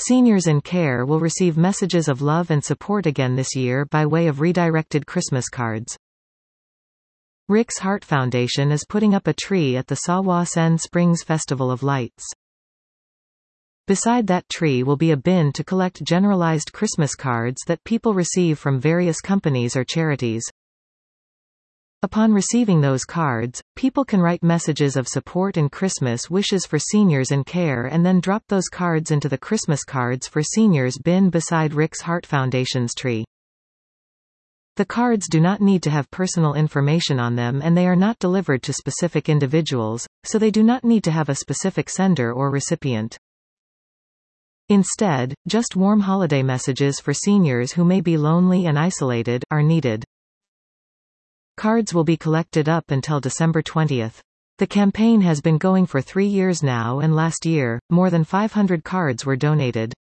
Seniors in care will receive messages of love and support again this year by way of redirected Christmas cards. Rick's Heart Foundation is putting up a tree at the Sawa Sen Springs Festival of Lights. Beside that tree will be a bin to collect generalized Christmas cards that people receive from various companies or charities. Upon receiving those cards, people can write messages of support and Christmas wishes for seniors in care and then drop those cards into the Christmas Cards for Seniors bin beside Rick's Heart Foundation's tree. The cards do not need to have personal information on them and they are not delivered to specific individuals, so they do not need to have a specific sender or recipient. Instead, just warm holiday messages for seniors who may be lonely and isolated are needed. Cards will be collected up until December 20th. The campaign has been going for 3 years now and last year, more than 500 cards were donated.